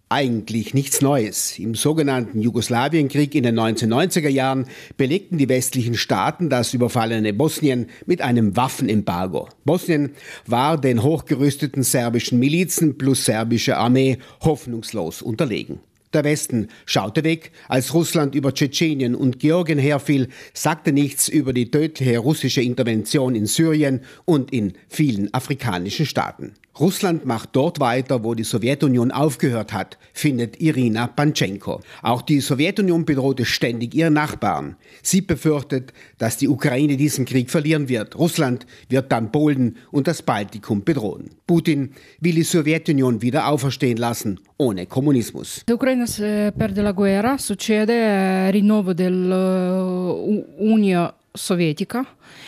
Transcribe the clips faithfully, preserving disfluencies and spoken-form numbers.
Eigentlich nichts Neues. Im sogenannten Jugoslawienkrieg in den neunzehnhundertneunziger Jahren belegten die westlichen Staaten das überfallene Bosnien mit einem Waffenembargo. Bosnien war den hochgerüsteten serbischen Milizen plus serbische Armee hoffnungslos unterlegen. Der Westen schaute weg, als Russland über Tschetschenien und Georgien herfiel, sagte nichts über die tödliche russische Intervention in Syrien und in vielen afrikanischen Staaten. Russland macht dort weiter, wo die Sowjetunion aufgehört hat, findet Irina Pantschenko. Auch die Sowjetunion bedrohte ständig ihre Nachbarn. Sie befürchtet, dass die Ukraine diesen Krieg verlieren wird. Russland wird dann Polen und das Baltikum bedrohen. Putin will die Sowjetunion wieder auferstehen lassen, ohne Kommunismus. Se l'Ucraina perde la guerra, succede rinnovo dell'Unione Sovietica.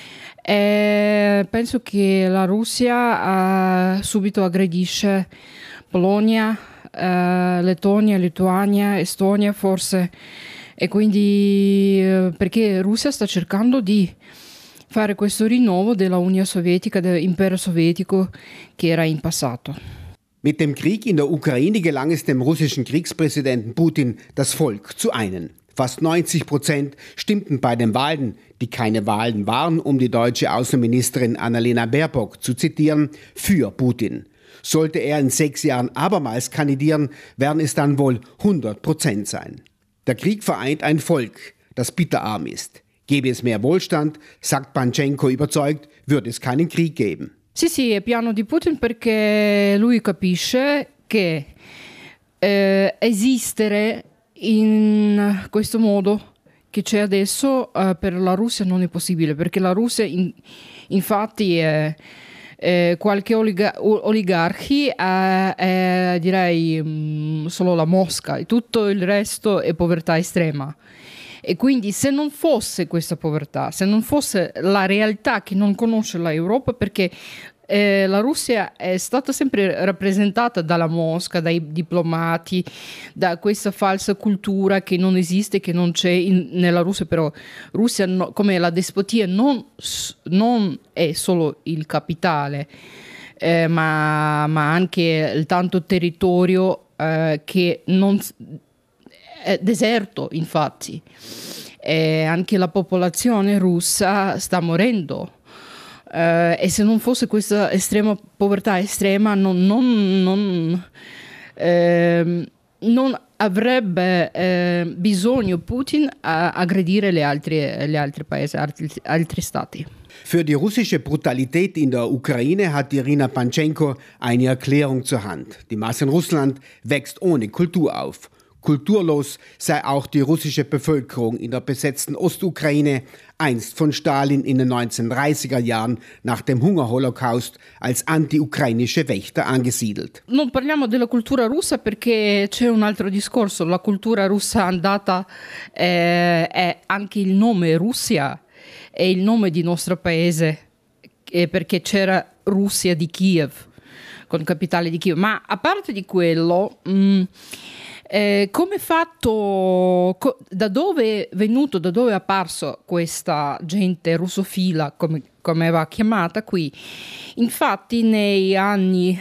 E penso che la Russia uh, subito aggredisce Polonia, uh, Lettonia, Lituania, Estonia forse, e quindi uh, perché Russia sta cercando di fare questo rinnovo della Unione Sovietica, dell'impero sovietico che era in passato. Mit dem Krieg in der Ukraine gelang es dem russischen Kriegspräsidenten Putin, das Volk zu einen. Fast neunzig Prozent stimmten bei den Wahlen, die keine Wahlen waren, um die deutsche Außenministerin Annalena Baerbock zu zitieren, für Putin. Sollte er in sechs Jahren abermals kandidieren, werden es dann wohl hundert Prozent sein. Der Krieg vereint ein Volk, das bitterarm ist. Gäbe es mehr Wohlstand, sagt Pantschenko überzeugt, würde es keinen Krieg geben. Sì, sì, è piano di Putin perché lui capisce che eh, esistere in questo modo che c'è adesso uh, per la Russia non è possibile, perché la Russia in, infatti è, è qualche oliga- oligarchi è, è direi um, solo la Mosca e tutto il resto è povertà estrema. E quindi se non fosse questa povertà, se non fosse la realtà che non conosce l'Europa, perché Eh, la Russia è stata sempre rappresentata dalla Mosca, dai diplomati, da questa falsa cultura che non esiste, che non c'è in, nella Russia, però Russia no, come la despotia non, non è solo il capitale, eh, ma, ma anche il tanto territorio eh, che non è deserto, infatti. E anche la popolazione russa sta morendo. Uh, e se non fosse questa estrema povertà estrema non, non, non, eh, non avrebbe eh, bisogno Putin a aggredire le altre, le altre paesi, altri, altri stati. Für die russische Brutalität in der Ukraine hat Irina Pantschenko eine Erklärung zur Hand. Die Masse in Russland wächst ohne Kultur auf. Kulturlos sei auch die russische Bevölkerung in der besetzten Ostukraine, einst von Stalin in den neunzehnhundertdreißiger Jahren nach dem Hungerholocaust als anti-ukrainische Wächter angesiedelt. Non parliamo della cultura russa perché c'è un altro discorso. La cultura russa andata eh, è anche il nome Russia, è il nome di nostro paese, eh, perché c'era Russia di Kiev, con capitale di Kiev. Ma a parte di quello... Mh, Eh, come fatto, co- da dove è venuto, da dove è apparso questa gente russofila, come, come va chiamata qui? Infatti nei anni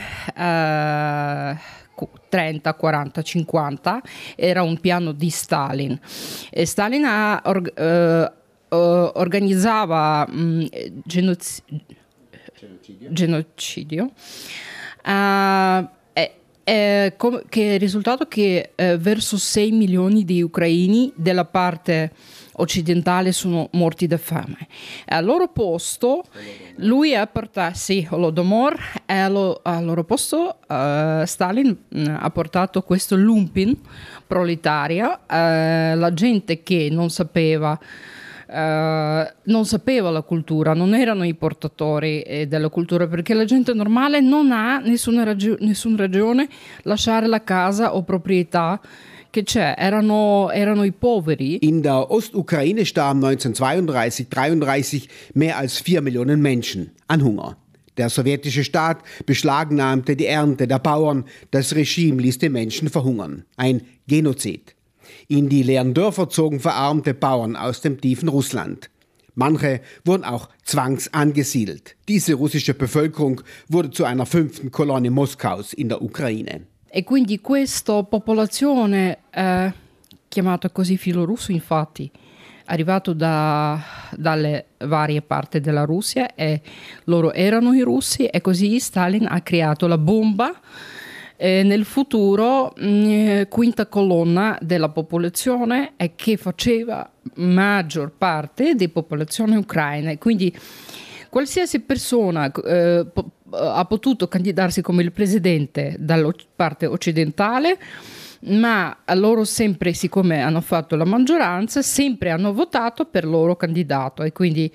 eh, trenta, quaranta, cinquanta era un piano di Stalin. E Stalin ha, or, eh, organizzava mh, genoz- genocidio. genocidio uh, Eh, com- che è il risultato che eh, verso sei milioni di ucraini della parte occidentale sono morti da fame. E al loro posto lui ha portato, sì, Holodomor, e al, lo- al loro posto uh, Stalin mh, ha portato questo lumpen proletaria, uh, la gente che non sapeva Uh, non sapeva la cultura, non erano i portatori eh, della cultura, perché la gente normale non ha nessuna, ragio- nessuna ragione lasciare la casa o proprietà che c'è, erano, erano i poveri. In der Ostukraine starben neunzehnhundertzweiunddreißig, dreiunddreißig mehr als vier Millionen Menschen an Hunger. Der sowjetische Staat beschlagnahmte die Ernte der Bauern, das Regime ließ die Menschen verhungern. Ein Genozid. In die leeren Dörfer zogen verarmte Bauern aus dem tiefen Russland. Manche wurden auch zwangsangesiedelt. Diese russische Bevölkerung wurde zu einer fünften Kolonne Moskaus in der Ukraine. E quindi questa popolazione, eh, chiamata così filorusso, infatti, arrivato da, dalle varie parti della Russia e loro erano i russi e così Stalin ha creato la bomba. E nel futuro mh, quinta colonna della popolazione e che faceva maggior parte di popolazione ucraina. Quindi qualsiasi persona eh, po- ha potuto candidarsi come il presidente dalla parte occidentale, ma loro sempre, siccome hanno fatto la maggioranza, sempre hanno votato per il loro candidato e quindi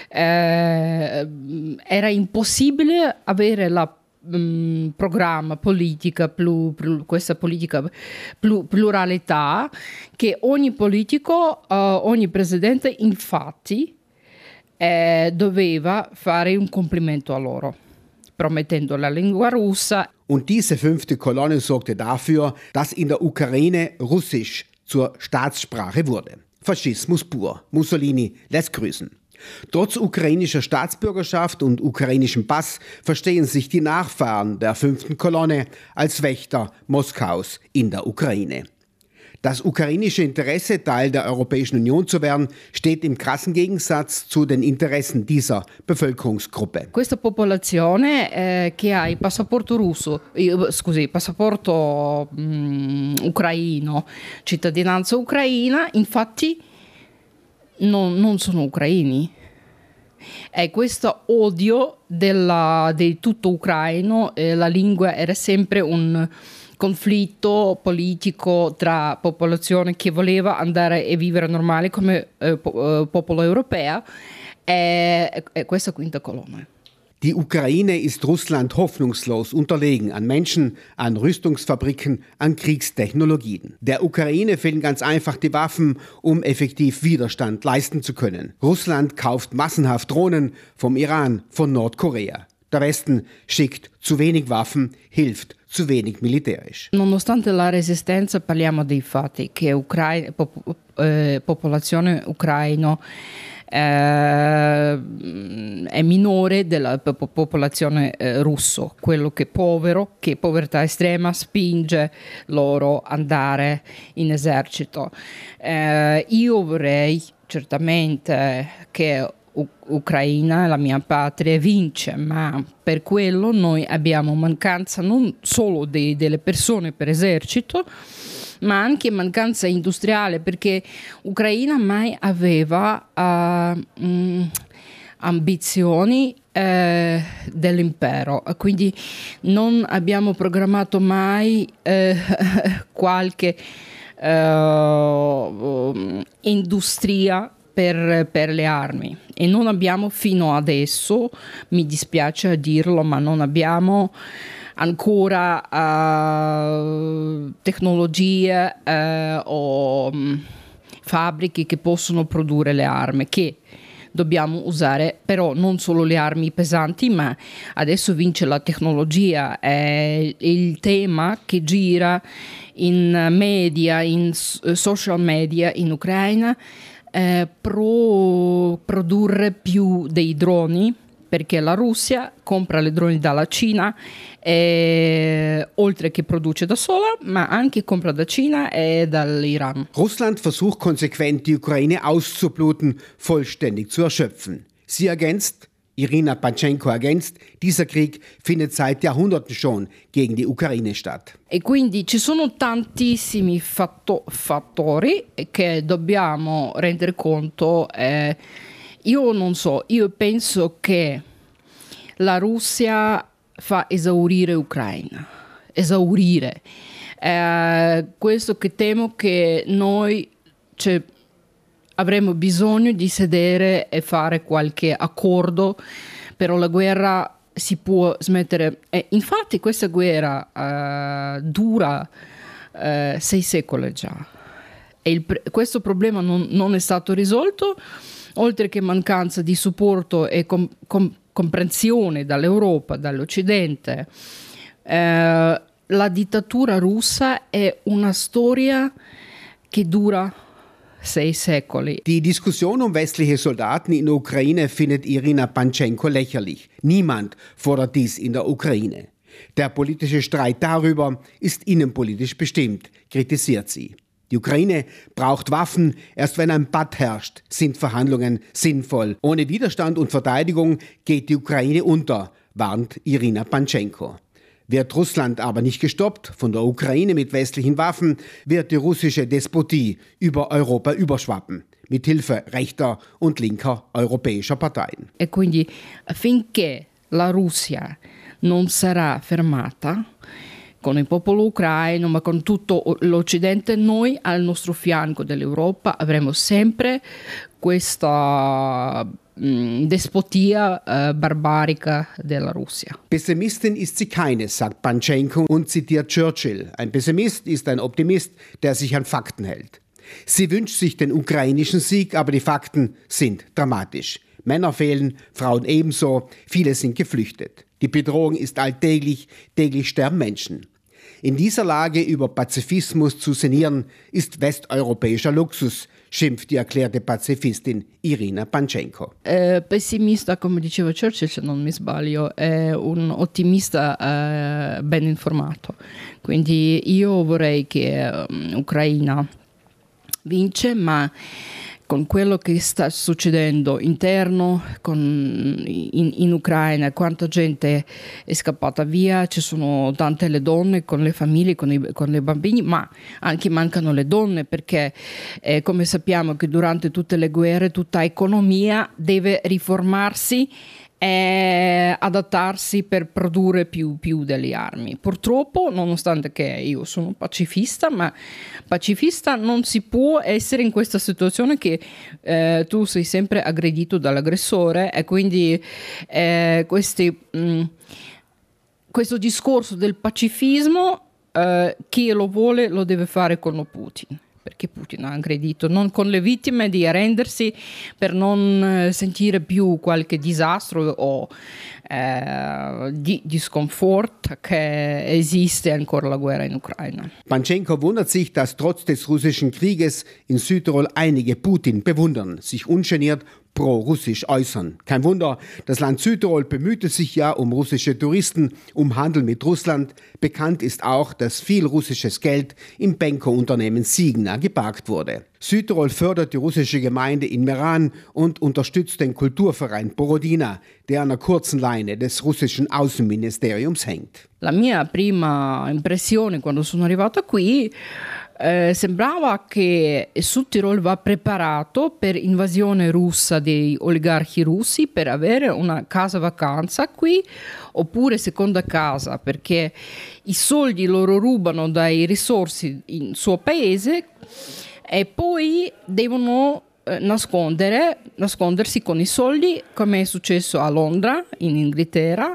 eh, era impossibile avere la um, programma politica, plu, plu, questa politica plu, pluralità che ogni politico, uh, ogni presidente infatti eh, doveva fare un complimento a loro, promettendo la lingua russa. Und diese fünfte Kolonne sorgte dafür, dass in der Ukraine Russisch zur Staatssprache wurde. Faschismus pur. Mussolini lässt grüßen. Trotz ukrainischer Staatsbürgerschaft und ukrainischem Pass verstehen sich die Nachfahren der fünften Kolonne als Wächter Moskaus in der Ukraine. Das ukrainische Interesse, Teil der Europäischen Union zu werden, steht im krassen Gegensatz zu den Interessen dieser Bevölkerungsgruppe. Questa popolazione eh, che ha il passaporto russo, eh, scusi, passaporto mh, ucraino, cittadinanza ucraina, infatti non, non sono ucraini. E questo odio della, di tutto ucraino, eh, la lingua era sempre un conflitto politico tra popolazione che voleva andare e vivere normale come eh, po- eh, popolo europeo e, e questa quinta colonna. Die Ukraine ist Russland hoffnungslos unterlegen an Menschen, an Rüstungsfabriken, an Kriegstechnologien. Der Ukraine fehlen ganz einfach die Waffen, um effektiv Widerstand leisten zu können. Russland kauft massenhaft Drohnen vom Iran, von Nordkorea. Der Westen schickt zu wenig Waffen, hilft zu wenig militärisch. Nonostante la resistenza, parliamo dei fatti che Ucraina, pop- eh, popolazione ucraina eh, è minore della pop- popolazione eh, russo, quello che è povero, che povertà estrema spinge loro ad andare in esercito. Eh, io vorrei certamente che U- Ucraina, la mia patria, vince, ma per quello noi abbiamo mancanza non solo de- delle persone per esercito, ma anche mancanza industriale, perché Ucraina mai aveva uh, mh, ambizioni eh, dell'impero, quindi non abbiamo programmato mai eh, qualche uh, industria Per, per le armi e non abbiamo fino adesso, mi dispiace a dirlo, ma non abbiamo ancora uh, tecnologie uh, o um, fabbriche che possono produrre le armi che dobbiamo usare, però non solo le armi pesanti, ma adesso vince la tecnologia, è il tema che gira in media, in social media in Ucraina. Eh, pro produrre più dei droni, perché la Russia compra le droni dalla Cina, eh, oltre che produce da sola, ma anche compra da Cina e dall'Iran. Russland versucht konsequent, die Ukraine auszubluten, vollständig zu erschöpfen. Sie ergänzt, Irina Pantschenko ergänzt, dieser Krieg findet seit Jahrhunderten schon gegen die Ukraine statt. E quindi ci sono tantissimi fatto- fattori che dobbiamo rendere conto. Eh, io non so, io penso che la Russia fa esaurire Ucraina, esaurire. Eh, questo che temo che noi cioè, avremo bisogno di sedere e fare qualche accordo, però la guerra si può smettere. E infatti questa guerra uh, dura uh, sei secoli già e il, questo problema non, non è stato risolto, oltre che mancanza di supporto e com, com, comprensione dall'Europa, dall'Occidente. Uh, la dittatura russa è una storia che dura sei secoli. Die Diskussion um westliche Soldaten in der Ukraine findet Irina Pantschenko lächerlich. Niemand fordert dies in der Ukraine. Der politische Streit darüber ist innenpolitisch bestimmt, kritisiert sie. Die Ukraine braucht Waffen, erst wenn ein Patt herrscht, sind Verhandlungen sinnvoll. Ohne Widerstand und Verteidigung geht die Ukraine unter, warnt Irina Pantschenko. Wird Russland aber nicht gestoppt von der Ukraine mit westlichen Waffen, wird die russische Despotie über Europa überschwappen, mit Hilfe rechter und linker europäischer Parteien. E quindi finché la Russia non sarà fermata con il popolo ucraino, ma con tutto l'Occidente, noi al nostro fianco dell'Europa avremo sempre questa mh, Despotia äh, barbarica della Russia. Pessimistin ist sie keine, sagt Pantschenko und zitiert Churchill. Ein Pessimist ist ein Optimist, der sich an Fakten hält. Sie wünscht sich den ukrainischen Sieg, aber die Fakten sind dramatisch. Männer fehlen, Frauen ebenso, viele sind geflüchtet. Die Bedrohung ist alltäglich, täglich sterben Menschen. In dieser Lage über Pazifismus zu sinnieren, ist westeuropäischer Luxus, schimpft die erklärte Pazifistin Irina Pantschenko. Eh, pessimista, come diceva Churchill, se non mi sbaglio, è un ottimista eh, ben informato. Quindi io vorrei che um, Ucraina vince, ma con quello che sta succedendo interno con, in, in Ucraina, quanta gente è scappata via, ci sono tante le donne con le famiglie, con i, con i bambini, ma anche mancano le donne perché eh, come sappiamo che durante tutte le guerre tutta economia deve riformarsi e adattarsi per produrre più, più delle armi. Purtroppo, nonostante che io sono pacifista, ma pacifista non si può essere in questa situazione che eh, tu sei sempre aggredito dall'aggressore e quindi eh, questi, mh, questo discorso del pacifismo eh, chi lo vuole lo deve fare con Putin. Perché Putin ha aggredito, non con le vittime di arrendersi per non sentire più qualche disastro o eh, di, di sconforto che esiste ancora la guerra in Ucraina. Pantschenko wundert sich, dass trotz des russischen Krieges in Südtirol einige Putin bewundern, sich ungeniert pro-russisch äußern. Kein Wunder, das Land Südtirol bemühte sich ja um russische Touristen, um Handel mit Russland. Bekannt ist auch, dass viel russisches Geld im Benko-Unternehmen Signa geparkt wurde. Südtirol fördert die russische Gemeinde in Meran und unterstützt den Kulturverein Borodina, der an der kurzen Leine des russischen Außenministeriums hängt. La mia prima impressione quando sono arrivata qui Eh, sembrava che Südtirol va preparato per invasione russa dei oligarchi russi per avere una casa vacanza qui oppure seconda casa perché i soldi loro rubano dai risorsi in suo paese e poi devono eh, nascondere, nascondersi con i soldi come è successo a Londra in Inghilterra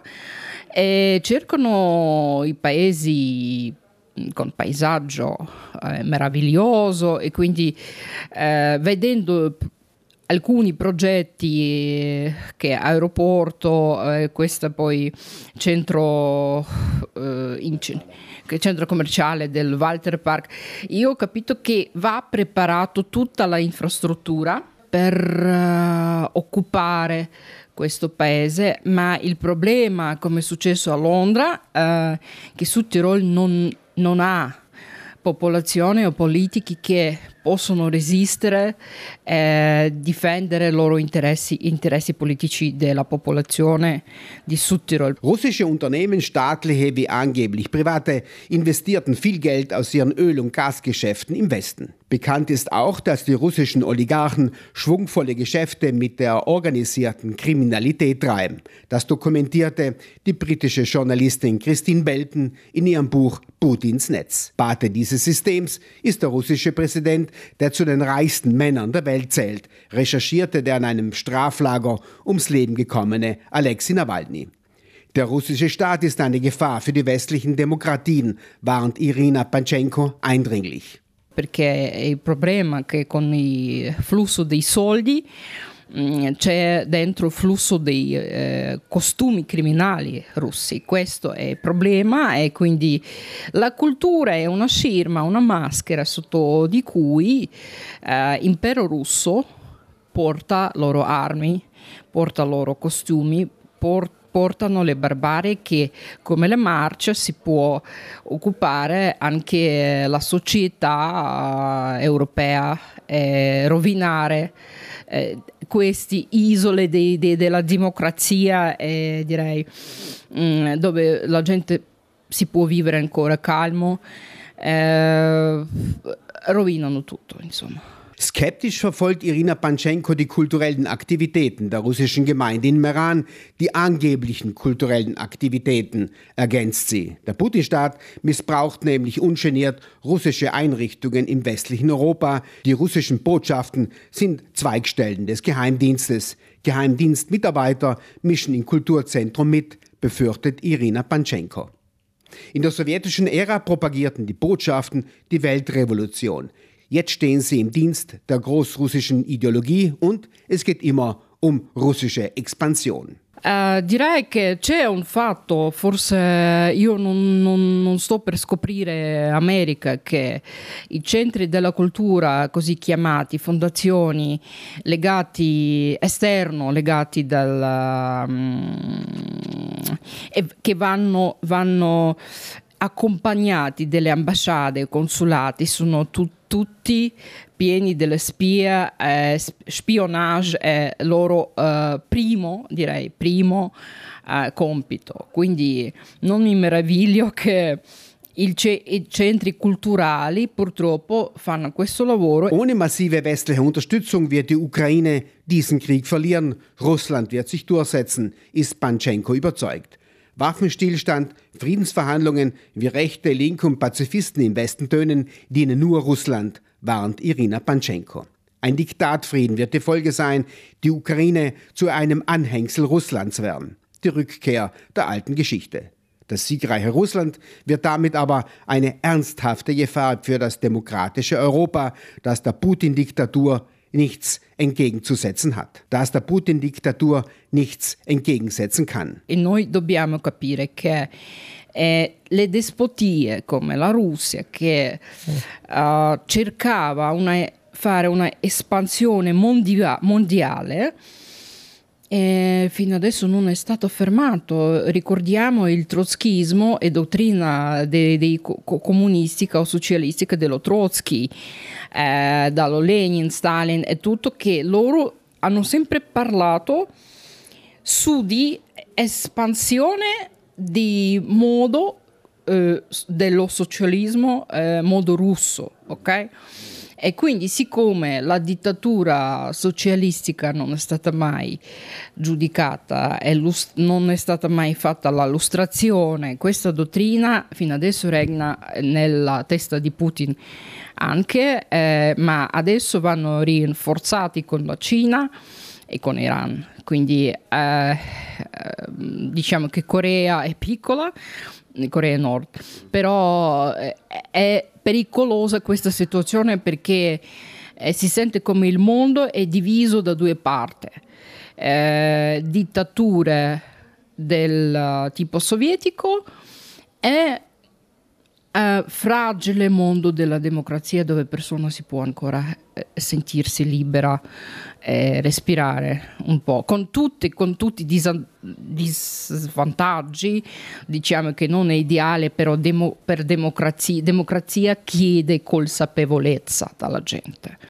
e cercano i paesi con paesaggio eh, meraviglioso e quindi eh, vedendo alcuni progetti che aeroporto, eh, questo poi centro, eh, in, che centro commerciale del Walter Park, io ho capito che va preparato tutta la infrastruttura per uh, occupare questo paese, ma il problema, come è successo a Londra, eh, che Südtirol non, non ha popolazione o politici che possono resistere e difendere i loro interessi, interessi politici della popolazione di Südtirol. Russische Unternehmen, staatliche wie angeblich private, investierten viel Geld aus ihren Öl- und Gasgeschäften im Westen. Bekannt ist auch, dass die russischen Oligarchen schwungvolle Geschäfte mit der organisierten Kriminalität treiben. Das dokumentierte die britische Journalistin Christine Belton in ihrem Buch Putins Netz. Pate dieses Systems ist der russische Präsident, der zu den reichsten Männern der Welt zählt, recherchierte der an einem Straflager ums Leben gekommene Alexei Nawalny. Der russische Staat ist eine Gefahr für die westlichen Demokratien, warnt Irina Pantschenko eindringlich. Perché il problema è che con il flusso dei soldi mh, c'è dentro il flusso dei eh, costumi criminali russi. Questo è il problema e quindi la cultura è una scherma, una maschera sotto di cui eh, l'impero russo porta loro armi, porta loro costumi, porta portano le barbarie che, come le marce, si può occupare anche la società europea, eh, rovinare eh, queste isole de, de, della democrazia, eh, direi, mh, dove la gente si può vivere ancora calmo, äh, rovinano tutto, insomma. Skeptisch verfolgt Irina Pantschenko die kulturellen Aktivitäten der russischen Gemeinde in Meran, die angeblichen kulturellen Aktivitäten, ergänzt sie. Der Putin-Staat missbraucht nämlich ungeniert russische Einrichtungen im westlichen Europa. Die russischen Botschaften sind Zweigstellen des Geheimdienstes. Geheimdienstmitarbeiter mischen im Kulturzentrum mit, befürchtet Irina Pantschenko. In der sowjetischen Ära propagierten die Botschaften die Weltrevolution. Jetzt stehen sie im Dienst der großrussischen Ideologie und es geht immer um russische Expansion. Uh, direi che c'è un fatto, forse io non, non, non sto per scoprire America, che i centri della cultura, così chiamati, fondazioni legati esterno, legati dal um, e che vanno, vanno accompagnati delle ambasciate, consulati, sono tu, tutti pieni delle spie, eh, spionage è loro eh, primo, direi, primo eh, compito. Quindi non mi meraviglio che il ce- i centri culturali purtroppo fanno questo lavoro. Ohne massive westliche Unterstützung wird die Ukraine diesen Krieg verlieren. Russland wird sich durchsetzen, ist Pantschenko überzeugt. Waffenstillstand, Friedensverhandlungen, wie Rechte, Linke und Pazifisten im Westen tönen, dienen nur Russland, warnt Irina Pantschenko. Ein Diktatfrieden wird die Folge sein, die Ukraine zu einem Anhängsel Russlands werden. Die Rückkehr der alten Geschichte. Das siegreiche Russland wird damit aber eine ernsthafte Gefahr für das demokratische Europa, das der Putin-Diktatur nichts entgegenzusetzen hat, dass der Putin-Diktatur nichts entgegensetzen kann. E noi dobbiamo capire che eh, le despotie come la Russia, che uh, cercava una, fare una espansione mondia- mondiale, e fino adesso non è stato fermato. Ricordiamo il trotskismo e dottrina dei, dei co- comunistica o socialistica dello Trotsky, eh, dallo Lenin, Stalin e tutto, che loro hanno sempre parlato su di espansione di modo eh, dello socialismo, eh, modo russo, ok? E quindi, siccome la dittatura socialistica non è stata mai giudicata e lust- non è stata mai fatta la lustrazione, questa dottrina fino adesso regna nella testa di Putin anche, eh, ma adesso vanno rinforzati con la Cina e con Iran. Quindi eh, diciamo che Corea è piccola, Corea Nord, però eh, è pericolosa questa situazione perché eh, si sente come il mondo è diviso da due parti, eh, dittature del tipo sovietico e eh, fragile mondo della democrazia dove persona si può ancora eh, sentirsi libera e respirare un po', con tutti, con tutti i dis- disvantaggi. Diciamo che non è ideale, però demo- per democrazia, democrazia chiede consapevolezza dalla gente.